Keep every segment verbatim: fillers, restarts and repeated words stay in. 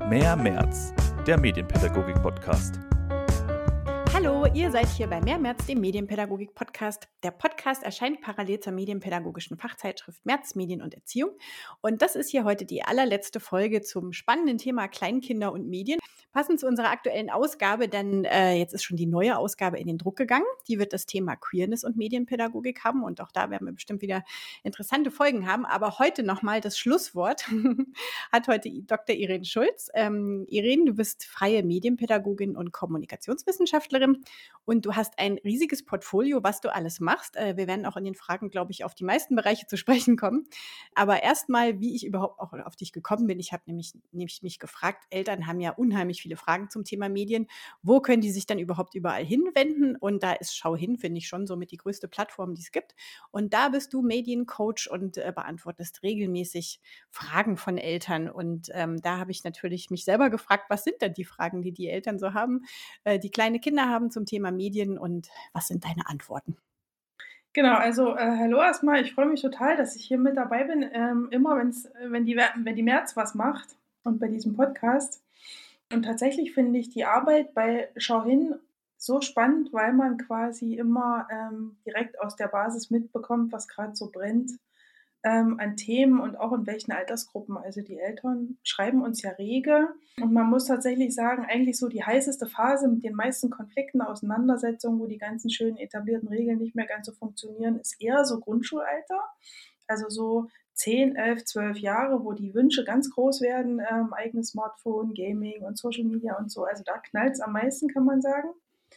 Mehr März, der Medienpädagogik-Podcast. Hallo, ihr seid hier bei Mehr März, dem Medienpädagogik-Podcast. Der Podcast erscheint parallel zur medienpädagogischen Fachzeitschrift März Medien und Erziehung. Und das ist hier heute die allerletzte Folge zum spannenden Thema Kleinkinder und Medien. Passend zu unserer aktuellen Ausgabe, denn äh, jetzt ist schon die neue Ausgabe in den Druck gegangen. Die wird das Thema Queerness und Medienpädagogik haben und auch da werden wir bestimmt wieder interessante Folgen haben. Aber heute nochmal das Schlusswort hat heute Doktor Irene Schulz. Ähm, Irene, du bist freie Medienpädagogin und Kommunikationswissenschaftlerin und du hast ein riesiges Portfolio, was du alles machst. Äh, wir werden auch in den Fragen, glaube ich, auf die meisten Bereiche zu sprechen kommen. Aber erstmal, wie ich überhaupt auch auf dich gekommen bin. Ich habe nämlich, nämlich mich gefragt, Eltern haben ja unheimlich viele Fragen zum Thema Medien. Wo können die sich dann überhaupt überall hinwenden? Und da ist Schau hin, finde ich schon somit die größte Plattform, die es gibt. Und da bist du Mediencoach und äh, beantwortest regelmäßig Fragen von Eltern. Und ähm, da habe ich natürlich mich selber gefragt, was sind denn die Fragen, die die Eltern so haben, äh, die kleine Kinder haben zum Thema Medien und was sind deine Antworten? Genau, also, äh, hallo erstmal. Ich freue mich total, dass ich hier mit dabei bin, ähm, immer wenn's äh, wenn die Wer wenn die März was macht und bei diesem Podcast. Und tatsächlich finde ich die Arbeit bei Schau hin so spannend, weil man quasi immer, ähm, direkt aus der Basis mitbekommt, was grad so brennt, ähm, an Themen und auch in welchen Altersgruppen. Also, die Eltern schreiben uns ja rege und man muss tatsächlich sagen, eigentlich so die heißeste Phase mit den meisten Konflikten, Auseinandersetzungen, wo die ganzen schönen etablierten Regeln nicht mehr ganz so funktionieren, ist eher so Grundschulalter. Also, so zehn, elf, zwölf Jahre, wo die Wünsche ganz groß werden, ähm, eigenes Smartphone, Gaming und Social Media und so. Also, da knallt's am meisten, kann man sagen.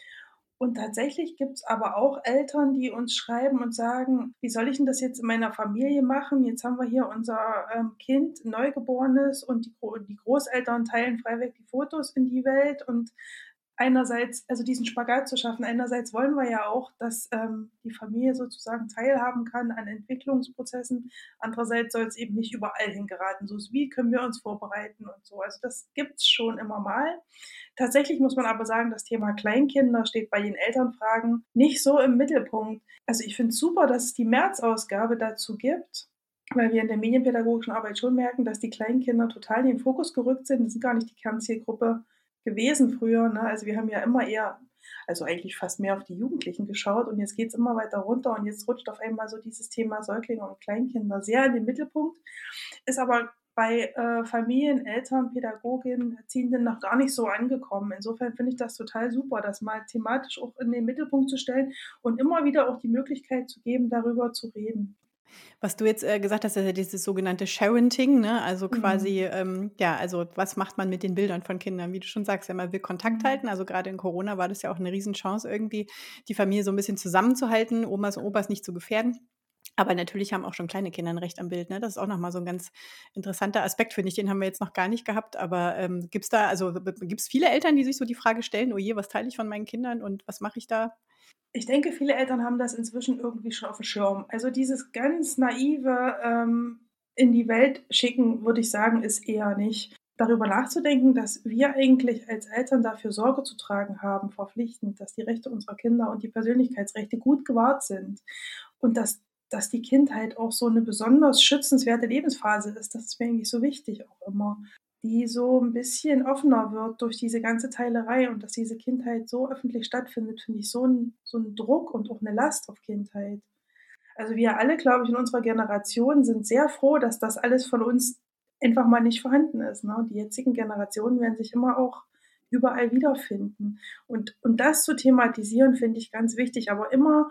Und tatsächlich gibt's aber auch Eltern, die uns schreiben und sagen: „Wie soll ich 'n das jetzt in meiner Familie machen? Jetzt haben wir hier unser, ähm, Kind, Neugeborenes und die Gro die Großeltern teilen freiwillig die Fotos in die Welt." Und einerseits also diesen Spagat zu schaffen, einerseits wollen wir ja auch, dass, ähm, die Familie sozusagen teilhaben kann an Entwicklungsprozessen. Andererseits soll's eben nicht überall hingeraten. So wie können wir uns vorbereiten und so. Also, das gibt's schon immer mal. Tatsächlich muss man aber sagen, das Thema Kleinkinder steht bei den Elternfragen nicht so im Mittelpunkt. Also, ich finde es super, dass es die März-Ausgabe dazu gibt, weil wir in der medienpädagogischen Arbeit schon merken, dass die Kleinkinder total in den Fokus gerückt sind. Das sind gar nicht die Kernzielgruppe gewesen früher, ne? Also, wir haben ja immer eher also eigentlich fast mehr auf die Jugendlichen geschaut und jetzt geht's immer weiter runter und jetzt rutscht auf einmal so dieses Thema Säuglinge und Kleinkinder sehr in den Mittelpunkt, ist aber bei, äh, Familien, Eltern, Pädagoginnen, Erziehenden noch gar nicht so angekommen. Insofern finde ich das total super, das mal thematisch auch in den Mittelpunkt zu stellen und immer wieder auch die Möglichkeit zu geben, darüber zu reden. Was du jetzt, äh, gesagt hast, ist ja dieses sogenannte Sharenting, ne? Also, Mhm. quasi, ähm, ja, also was macht man mit den Bildern von Kindern? Wie du schon sagst, ja, man will Kontakt Mhm. halten. Also, grade in Corona war das ja auch 'ne Riesenchance irgendwie, die Familie so 'n bisschen zusammenzuhalten, Omas und Opas nicht zu gefährden. Aber natürlich haben auch schon kleine Kinder 'n Recht am Bild, ne? Das ist auch noch mal so 'n ganz interessanter Aspekt, finde ich. Den haben wir jetzt noch gar nicht gehabt. Aber, ähm, gibt's da also, b b gibt's viele Eltern, die sich so die Frage stellen: „Oh je, was teile ich von meinen Kindern und was mache ich da?“ Ich denke, viele Eltern haben das inzwischen irgendwie schon auf'm Schirm. Also, dieses ganz naive, ähm, in die Welt schicken, würde ich sagen, ist eher nicht. Darüber nachzudenken, dass wir eigentlich als Eltern dafür Sorge zu tragen haben, verpflichtend, dass die Rechte unserer Kinder und die Persönlichkeitsrechte gut gewahrt sind und dass dass die Kindheit auch so 'ne besonders schützenswerte Lebensphase ist, das ist mir eigentlich so wichtig auch immer, die so 'n bisschen offener wird durch diese ganze Teilerei und dass diese Kindheit so öffentlich stattfindet, finde ich so 'n so 'n Druck und auch 'ne Last auf Kindheit. Also, wir alle, glaube ich, in unserer Generation sind sehr froh, dass das alles von uns einfach mal nicht vorhanden ist, ne? Die jetzigen Generationen werden sich immer auch überall wiederfinden. Und und das zu thematisieren, finde ich ganz wichtig, aber immer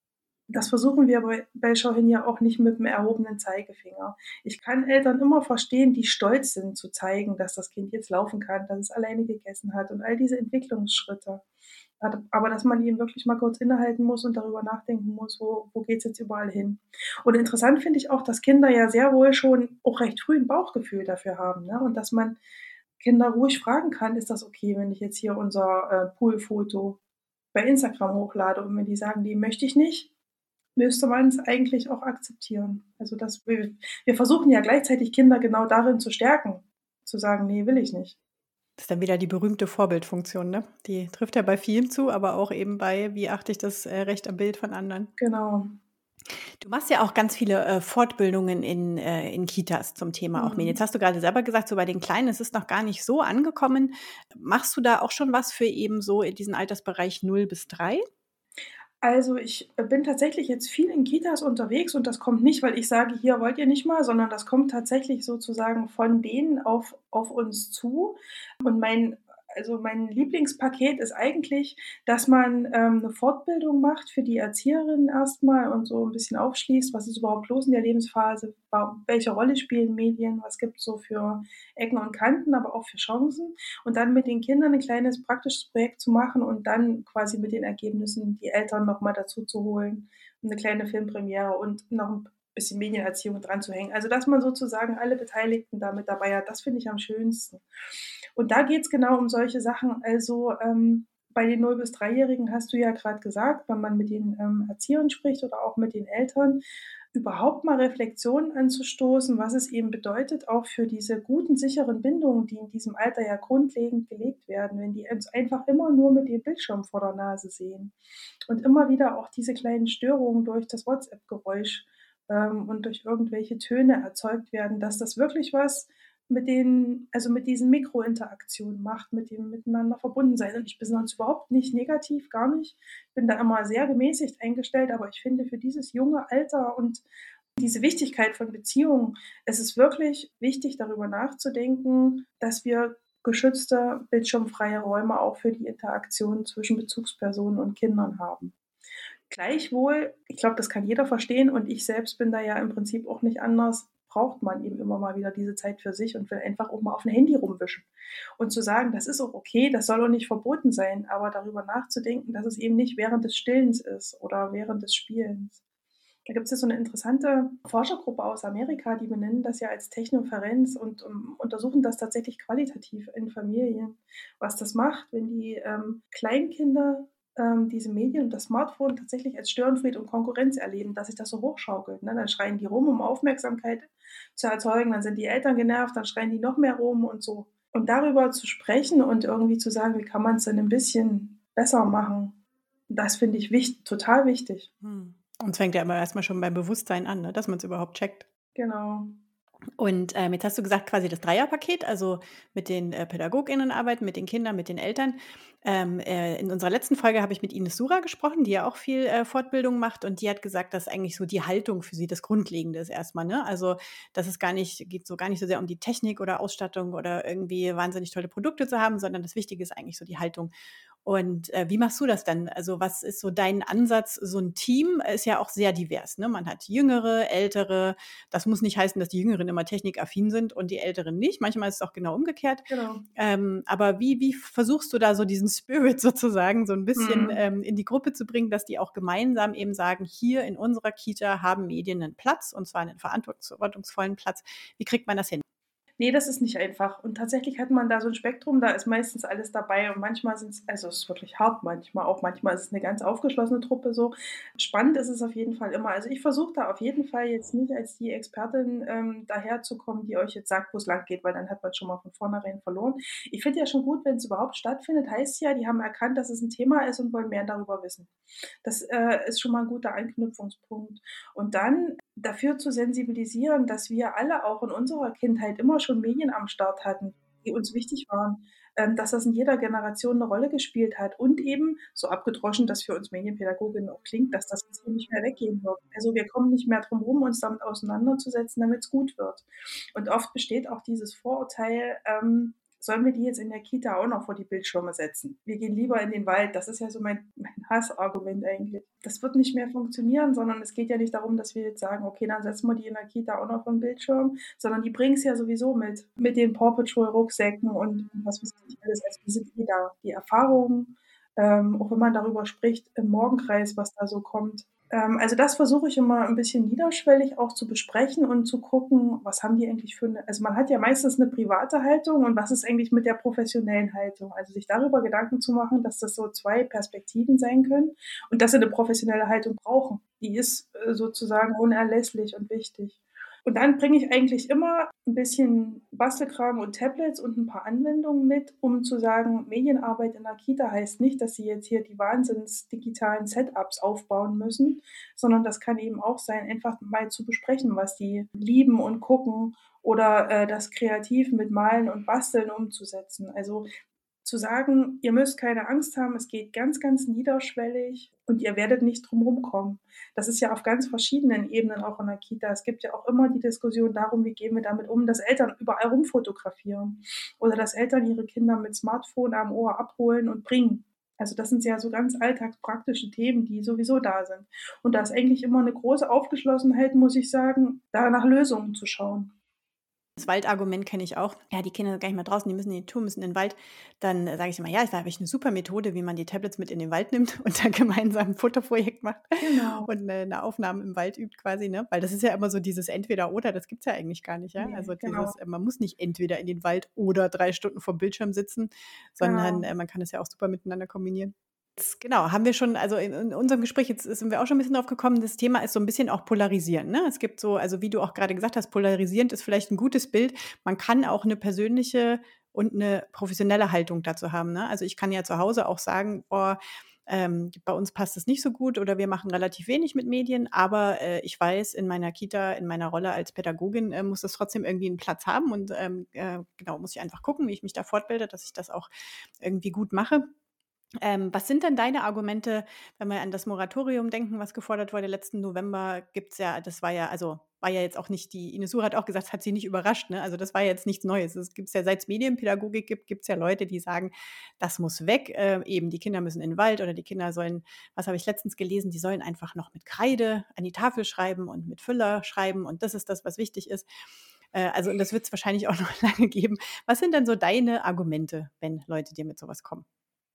das versuchen wir bei bei Schau hin ja auch nicht mit'm erhobenen Zeigefinger. Ich kann Eltern immer verstehen, die stolz sind zu zeigen, dass das Kind jetzt laufen kann, dass es alleine gegessen hat und all diese Entwicklungsschritte. Ad aber dass man eben wirklich mal kurz innehalten muss und darüber nachdenken muss, wo wo geht's jetzt überall hin? Und interessant finde ich auch, dass Kinder ja sehr wohl schon auch recht früh 'n Bauchgefühl dafür haben, ne? Und dass man Kinder ruhig fragen kann: „Ist das okay, wenn ich jetzt hier unser, äh, Poolfoto bei Instagram hochlade?" Und wenn die sagen: „Ne, möchte ich nicht", müsste man's eigentlich auch akzeptieren. Also, das wir wir versuchen ja gleichzeitig Kinder genau darin zu stärken, zu sagen: „Ne, will ich nicht." Das ist dann wieder die berühmte Vorbildfunktion, ne? Die trifft ja bei vielen zu, aber auch eben bei: Wie achte ich das, äh, Recht am Bild von anderen? Genau. Du machst ja auch ganz viele, äh, Fortbildungen in äh, in Kitas zum Thema auch Medien. Jetzt Mhm. hast du gerade selber gesagt, so bei den Kleinen ist es noch gar nicht so angekommen. Machst du da auch schon was für eben so in diesen Altersbereich null bis drei? Also, ich, äh, bin tatsächlich jetzt viel in Kitas unterwegs und das kommt nicht, weil ich sage: „Hier wollt ihr nicht mal“, sondern das kommt tatsächlich sozusagen von denen auf auf uns zu. Und mein also, mein Lieblingspaket ist eigentlich, dass man, ähm, 'ne Fortbildung macht für die Erzieherinnen erst mal und so 'n bisschen aufschließt, was ist überhaupt los in der Lebensphase, wa welche Rolle spielen Medien, was gibt's so für Ecken und Kanten, aber auch für Chancen. Und dann mit den Kindern 'n kleines praktisches Projekt zu machen und dann quasi mit den Ergebnissen die Eltern noch mal dazu zu holen, 'ne kleine Filmpremiere und noch 'n bisschen Medienerziehung dranzuhängen. Also, dass man sozusagen alle Beteiligten da mit dabei hat, das finde ich am schönsten. Und da geht's genau um solche Sachen. Also, ähm, bei den null bis dreijährigen hast du ja grad gesagt, wenn man mit den, ähm, Erziehern spricht oder auch mit den Eltern, überhaupt mal Reflexionen anzustoßen, was es eben bedeutet, auch für diese guten, sicheren Bindungen, die in diesem Alter ja grundlegend gelegt werden, wenn die uns einfach immer nur mit dem Bildschirm vor der Nase sehen und immer wieder auch diese kleinen Störungen durch das WhatsApp-Geräusch, ähm, und durch irgendwelche Töne erzeugt werden, dass das wirklich was mit den also, mit diesen Mikrointeraktionen macht, mit dem Miteinander verbunden sein. Und ich bin sonst überhaupt nicht negativ, gar nicht. Bin da immer sehr gemäßigt eingestellt, aber ich finde, für dieses junge Alter und diese Wichtigkeit von Beziehungen, es ist wirklich wichtig, darüber nachzudenken, dass wir geschützte, bildschirmfreie Räume auch für die Interaktion zwischen Bezugspersonen und Kindern haben. Gleichwohl, ich glaube, das kann jeder verstehen und ich selbst bin da ja im Prinzip auch nicht anders, braucht man eben immer mal wieder diese Zeit für sich und will einfach auch mal auf'm Handy rumwischen. Und zu sagen, das ist auch okay, das soll auch nicht verboten sein, aber darüber nachzudenken, dass es eben nicht während des Stillens ist oder während des Spielens. Da gibt's ja so 'ne interessante Forschergruppe aus Amerika, die benennen das ja als Technoferenz und, ähm, untersuchen das tatsächlich qualitativ in Familien, was das macht, wenn die, ähm, Kleinkinder, ähm, diese Medien und das Smartphone tatsächlich als Störenfried und Konkurrenz erleben, dass sich das so hochschaukelt, ne? Dann schreien die rum, um Aufmerksamkeit zu erzeugen, dann sind die Eltern genervt, dann schreien die noch mehr rum und so. Und darüber zu sprechen und irgendwie zu sagen: „Wie kann man's denn 'n bisschen besser machen?“ Das finde ich wich total wichtig. Mhm. Und es fängt ja immer erst mal schon beim Bewusstsein an, ne, dass man's überhaupt checkt. Genau. Und, ähm, jetzt hast du gesagt, quasi das Dreierpaket, also mit den, äh, PädagogInnen arbeiten, mit den Kindern, mit den Eltern. Ähm, äh, in unserer letzten Folge habe ich mit Ines Sura gesprochen, die ja auch viel, äh, Fortbildung macht und die hat gesagt, dass eigentlich so die Haltung für sie das Grundlegende ist erst mal, ne? Also, dass es gar nicht geht so gar nicht so sehr um die Technik oder Ausstattung oder irgendwie wahnsinnig tolle Produkte zu haben, sondern das Wichtige ist eigentlich so die Haltung. Und, äh, wie machst du das dann? Also, was ist so dein Ansatz? So 'n Team ist ja auch sehr divers, ne? Man hat Jüngere, Ältere. Das muss nicht heißen, dass die Jüngeren immer technikaffin sind und die Älteren nicht. Manchmal ist es auch genau umgekehrt. Genau. Ähm, aber wie wie versuchst du da so diesen Spirit sozusagen so 'n bisschen, Mhm. ähm, in die Gruppe zu bringen, dass die auch gemeinsam eben sagen: „Hier in unserer Kita haben Medien 'nen Platz und zwar 'nen verantwortungsvollen Platz.“ Wie kriegt man das hin? Ne, das ist nicht einfach. Und tatsächlich hat man da so 'n Spektrum, da ist meistens alles dabei und manchmal sind's also, es ist wirklich hart manchmal, auch manchmal ist es 'ne ganz aufgeschlossene Truppe so. Spannend ist es auf jeden Fall immer. Also, ich versuche da auf jeden Fall jetzt nicht als die Expertin, ähm, daherzukommen, die euch jetzt sagt, wo's langgeht, weil dann hat man schon mal von vornherein verloren. Ich finde ja schon gut, wenn's überhaupt stattfindet, heißt ja, die haben erkannt, dass es 'n Thema ist und wollen mehr darüber wissen. Das, äh, ist schon mal 'n guter Anknüpfungspunkt. Und dann dafür zu sensibilisieren, dass wir alle auch in unserer Kindheit immer schon Medien am Start hatten, die uns wichtig waren, ähm, dass das in jeder Generation 'ne Rolle gespielt hat und eben, so abgedroschen das für uns Medienpädagoginnen auch klingt, dass das jetzt so nicht mehr weggehen wird. Also, wir kommen nicht mehr drum rum, uns damit auseinanderzusetzen, damit's gut wird. Und oft besteht auch dieses Vorurteil, ähm: „Sollen wir die jetzt in der Kita auch noch vor die Bildschirme setzen? Wir gehen lieber in den Wald.“ Das ist ja so mein mein Hassargument eigentlich. Das wird nicht mehr funktionieren, sondern es geht ja nicht darum, dass wir jetzt sagen: „Okay, dann setzen wir die in der Kita auch noch vor 'n Bildschirm“, sondern die bringen's ja sowieso mit, mit den Paw Patrol Rucksäcken und was weiß ich alles. Also, die sind eh da. Die Erfahrungen, ähm, auch wenn man darüber spricht im Morgenkreis, was da so kommt. Ähm, also, das versuche ich immer 'n bisschen niederschwellig auch zu besprechen und zu gucken, was haben die eigentlich für 'ne also, man hat ja meistens 'ne private Haltung und was ist eigentlich mit der professionellen Haltung? Also, sich darüber Gedanken zu machen, dass das so zwei Perspektiven sein können und dass sie 'ne professionelle Haltung brauchen. Die ist, äh, sozusagen unerlässlich und wichtig. Und dann bringe ich eigentlich immer ein bisschen Bastelkram und Tablets und ein paar Anwendungen mit, um zu sagen, Medienarbeit in der Kita heißt nicht, dass sie jetzt hier die wahnsinns digitalen Setups aufbauen müssen, sondern das kann eben auch sein, einfach mal zu besprechen, was die lieben und gucken oder, äh, das kreativ mit Malen und Basteln umzusetzen. Also, zu sagen: „Ihr müsst keine Angst haben, es geht ganz, ganz niederschwellig und ihr werdet nicht drum rumkommen.“ Das ist ja auf ganz verschiedenen Ebenen auch in der Kita. Es gibt ja auch immer die Diskussion darum, wie gehen wir damit um, dass Eltern überall rumfotografieren oder dass Eltern ihre Kinder mit Smartphone am Ohr abholen und bringen. Also, das sind ja so ganz alltagspraktische Themen, die sowieso da sind. Und da ist eigentlich immer 'ne große Aufgeschlossenheit, muss ich sagen, da nach Lösungen zu schauen. Das Waldargument kenne ich auch. Ja, die Kinder sind gar nicht mehr draußen, die müssen in die Natur, müssen in den Wald. Dann äh, sage ich immer, ja, da habe ich eine super Methode, wie man die Tablets mit in den Wald nimmt und dann gemeinsam ein Fotoprojekt macht Genau. und äh, 'ne Aufnahme im Wald übt quasi, ne? Weil das ist ja immer so dieses Entweder-Oder, das gibt's ja eigentlich gar nicht, ja? Also Ne, genau, dieses, äh, man muss nicht entweder in den Wald oder drei Stunden vorm Bildschirm sitzen, sondern, genau. äh, man kann es ja auch super miteinander kombinieren. Jetzt, genau, haben wir schon, also in in unserem Gespräch jetzt sind wir auch schon ein bisschen drauf gekommen, das Thema ist so ein bisschen auch polarisieren, ne? Es gibt so, also wie du auch gerade gesagt hast, polarisierend ist vielleicht ein gutes Bild. Man kann auch eine persönliche und eine professionelle Haltung dazu haben, ne? Also, ich kann ja zu Hause auch sagen: „Boah, ähm, bei uns passt es nicht so gut oder wir machen relativ wenig mit Medien“, aber, äh, ich weiß, in meiner Kita, in meiner Rolle als Pädagogin, äh, muss das trotzdem irgendwie einen Platz haben und, ähm, äh, genau, muss ich einfach gucken, wie ich mich da fortbilde, dass ich das auch irgendwie gut mache. Ähm, was sind denn deine Argumente, wenn wir an das Moratorium denken, was gefordert wurde letzten November? Gibt's ja, das war ja, also war ja jetzt auch nicht, die Ines Suhr hat auch gesagt, hat sie nicht überrascht, ne? Also das war jetzt nichts Neues. Es gibt's ja, seit's Medienpädagogik gibt, gibt's ja Leute, die sagen, das muss weg. Äh, eben die Kinder müssen in den Wald oder die Kinder sollen, was habe ich letztens gelesen, die sollen einfach noch mit Kreide an die Tafel schreiben und mit Füller schreiben und das ist das, was wichtig ist. Äh, also und das wird's wahrscheinlich auch noch lange geben. Was sind denn so deine Argumente, wenn Leute dir mit sowas kommen?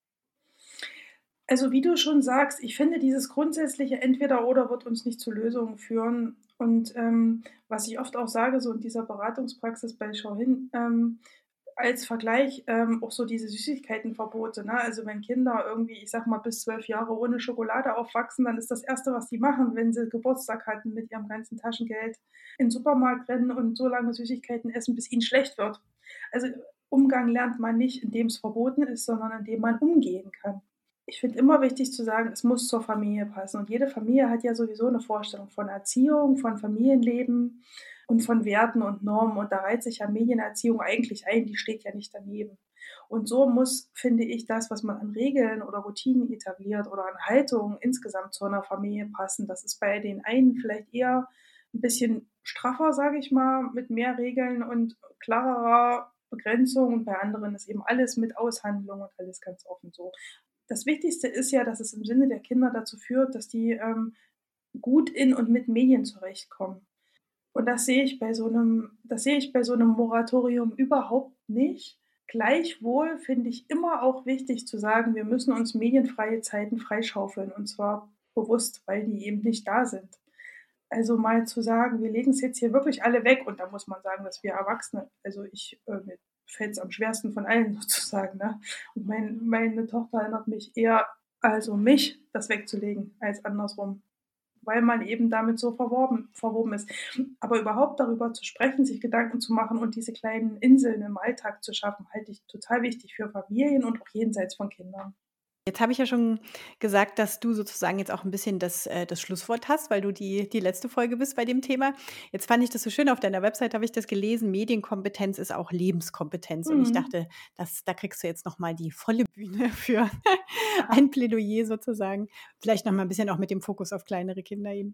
Also, wie du schon sagst, ich finde, dieses grundsätzliche Entweder-Oder wird uns nicht zu Lösungen führen. Und, ähm, was ich oft auch sage, so in dieser Beratungspraxis bei Schau hin, ähm, als Vergleich, ähm, auch so diese Süßigkeitenverbote, ne? Also, wenn Kinder irgendwie, ich sage mal, bis zwölf Jahre ohne Schokolade aufwachsen, dann ist das Erste, was die machen, wenn sie Geburtstag hatten, mit ihrem ganzen Taschengeld in den Supermarkt rennen und so lange Süßigkeiten essen, bis ihnen schlecht wird. Also, Umgang lernt man nicht, indem es verboten ist, sondern indem man umgehen kann. Ich finde immer wichtig zu sagen, es muss zur Familie passen. Und jede Familie hat ja sowieso eine Vorstellung von Erziehung, von Familienleben und von Werten und Normen. Und da reiht sich ja Medienerziehung eigentlich ein, die steht ja nicht daneben. Und so muss, finde ich, das, was man an Regeln oder Routinen etabliert oder an Haltungen insgesamt zu einer Familie passen. Das ist bei den einen vielleicht eher ein bisschen straffer, sage ich mal, mit mehr Regeln und klarerer Begrenzung. Und bei anderen ist eben alles mit Aushandlung und alles ganz offen so. Das Wichtigste ist ja, dass es im Sinne der Kinder dazu führt, dass die, ähm, gut in und mit Medien zurechtkommen. Und das sehe ich bei so 'nem das sehe ich bei so 'nem Moratorium überhaupt nicht. Gleichwohl finde ich immer auch wichtig zu sagen, wir müssen uns medienfreie Zeiten freischaufeln und zwar bewusst, weil die eben nicht da sind. Also, mal zu sagen, wir legen's jetzt hier wirklich alle weg und da muss man sagen, dass wir Erwachsene, also ich, äh, mir fällt's am schwersten von allen sozusagen, ne? Und mein meine Tochter erinnert mich eher, also mich, das wegzulegen, als andersrum, weil man eben damit so verworben verwoben ist. Aber überhaupt darüber zu sprechen, sich Gedanken zu machen und diese kleinen Inseln im Alltag zu schaffen, halte ich total wichtig für Familien und auch jenseits von Kindern. Jetzt habe ich ja schon gesagt, dass du sozusagen jetzt auch ein bisschen das äh, das Schlusswort hast, weil du die die letzte Folge bist bei dem Thema. Jetzt fand ich das so schön, auf deiner Website habe ich das gelesen, Medienkompetenz ist auch Lebenskompetenz und ich Mhm. dachte, das, da kriegst du jetzt noch mal die volle Bühne für ein Plädoyer sozusagen. Vielleicht noch mal 'n bisschen auch mit dem Fokus auf kleinere Kinder eben.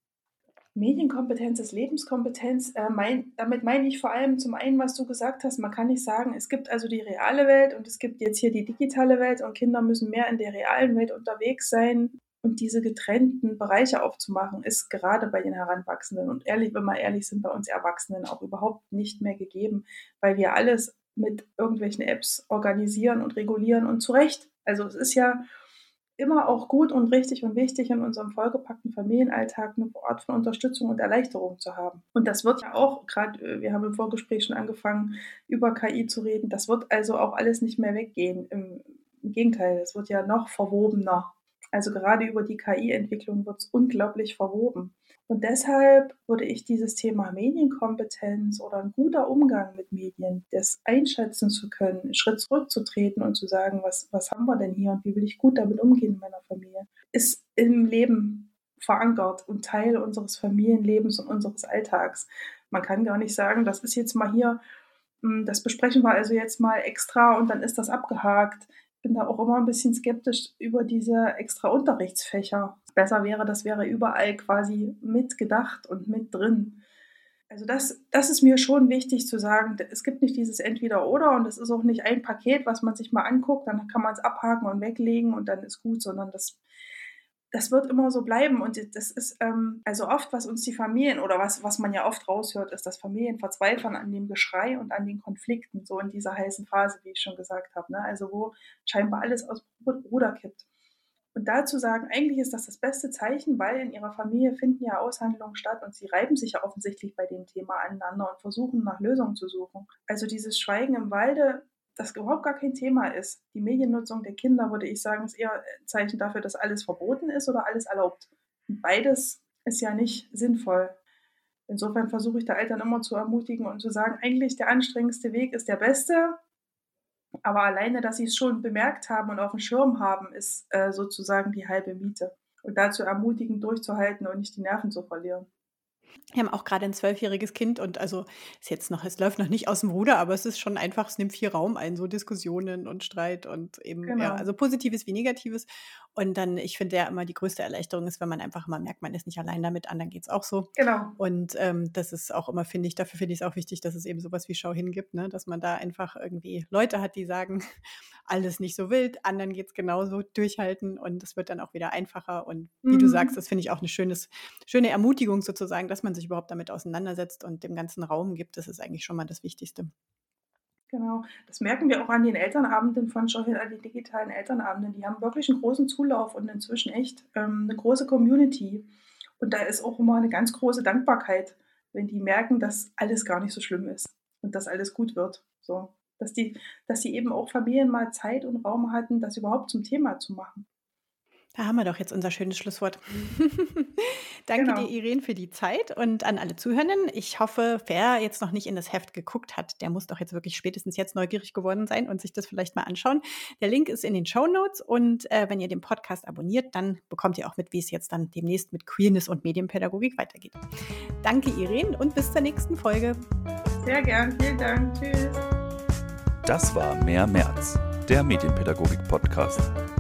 Medienkompetenz ist Lebenskompetenz. Äh, mein damit meine ich vor allem zum einen, was du gesagt hast, man kann nicht sagen, es gibt also die reale Welt und es gibt jetzt hier die digitale Welt und Kinder müssen mehr in der realen Welt unterwegs sein. Und diese getrennten Bereiche aufzumachen, ist gerade bei den Heranwachsenden und ehrlich, wenn wir ehrlich sind, bei uns Erwachsenen auch überhaupt nicht mehr gegeben, weil wir alles mit irgendwelchen Apps organisieren und regulieren und zu Recht. Also, es ist ja immer auch gut und richtig und wichtig, in unserem vollgepackten Familienalltag 'ne Art von Unterstützung und Erleichterung zu haben. Und das wird ja auch grad, äh, wir haben im Vorgespräch schon angefangen, über K I zu reden. Das wird also auch alles nicht mehr weggehen. Im im Gegenteil, es wird ja noch verwobener. Also, gerade über die K I-Entwicklung wird's unglaublich verwoben. Und deshalb würde ich dieses Thema Medienkompetenz oder ein guter Umgang mit Medien, das einschätzen zu können, einen Schritt zurückzutreten und zu sagen, was, was haben wir denn hier und wie will ich gut damit umgehen in meiner Familie, ist im Leben verankert und Teil unseres Familienlebens und unseres Alltags. Man kann gar nicht sagen, das ist jetzt mal hier, das besprechen wir also jetzt mal extra und dann ist das abgehakt. Ich bin da auch immer ein bisschen skeptisch über diese extra Unterrichtsfächer. Besser wäre, das wäre überall quasi mitgedacht und mit drin. Also das, das ist mir schon wichtig zu sagen, es gibt nicht dieses Entweder-Oder und es ist auch nicht ein Paket, was man sich mal anguckt, dann kann man es abhaken und weglegen und dann ist gut, sondern das, das wird immer so bleiben. Und das ist ähm, also oft, was uns die Familien oder was, was man ja oft raushört, ist, dass Familien verzweifeln an dem Geschrei und an den Konflikten, so in dieser heißen Phase, wie ich schon gesagt habe, ne? Also wo scheinbar alles aus Ruder kippt. Und dazu sagen, eigentlich ist das das beste Zeichen, weil in ihrer Familie finden ja Aushandlungen statt und sie reiben sich ja offensichtlich bei dem Thema aneinander und versuchen nach Lösungen zu suchen. Also dieses Schweigen im Walde, das überhaupt gar kein Thema ist. Die Mediennutzung der Kinder, würde ich sagen, ist eher ein Zeichen dafür, dass alles verboten ist oder alles erlaubt. Und beides ist ja nicht sinnvoll. Insofern versuche ich da Eltern immer zu ermutigen und zu sagen, eigentlich der anstrengendste Weg ist der beste, aber alleine, dass sie es schon bemerkt haben und auf dem Schirm haben, ist äh, sozusagen die halbe Miete. Und dazu ermutigen, durchzuhalten und nicht die Nerven zu verlieren. Wir haben auch gerade ein zwölfjähriges Kind und also ist jetzt noch, es läuft noch nicht aus dem Ruder, aber es ist schon einfach, es nimmt viel Raum ein, so Diskussionen und Streit und eben, ja, Genau. also Positives wie Negatives. Und dann, ich finde ja immer, die größte Erleichterung ist, wenn man einfach mal merkt, man ist nicht allein damit, anderen geht es auch so. Genau. Und ähm, das ist auch immer, finde ich, dafür finde ich es auch wichtig, dass es eben sowas wie Schau hin gibt, ne? Dass man da einfach irgendwie Leute hat, die sagen, alles nicht so wild, anderen geht es genauso, durchhalten und es wird dann auch wieder einfacher. Und wie du Mhm. sagst, das finde ich auch eine schönes, schöne Ermutigung sozusagen, dass man sich überhaupt damit auseinandersetzt und dem ganzen Raum gibt. Das ist eigentlich schon mal das Wichtigste. Genau. Das merken wir auch an den Elternabenden von Schau hin, an den digitalen Elternabenden. Die haben wirklich einen großen Zulauf und inzwischen echt ähm, eine große Community. Und da ist auch immer eine ganz große Dankbarkeit, wenn die merken, dass alles gar nicht so schlimm ist und dass alles gut wird. So. Dass die, dass die eben auch Familien mal Zeit und Raum hatten, das überhaupt zum Thema zu machen. Da haben wir doch jetzt unser schönes Schlusswort. Danke Genau. dir, Irene, für die Zeit und an alle Zuhörenden. Ich hoffe, wer jetzt noch nicht in das Heft geguckt hat, der muss doch jetzt wirklich spätestens jetzt neugierig geworden sein und sich das vielleicht mal anschauen. Der Link ist in den Shownotes und äh, wenn ihr den Podcast abonniert, dann bekommt ihr auch mit, wie es jetzt dann demnächst mit Queerness und Medienpädagogik weitergeht. Danke, Irene, und bis zur nächsten Folge. Sehr gern. Vielen Dank. Tschüss. Das war Mehr März, der Medienpädagogik-Podcast.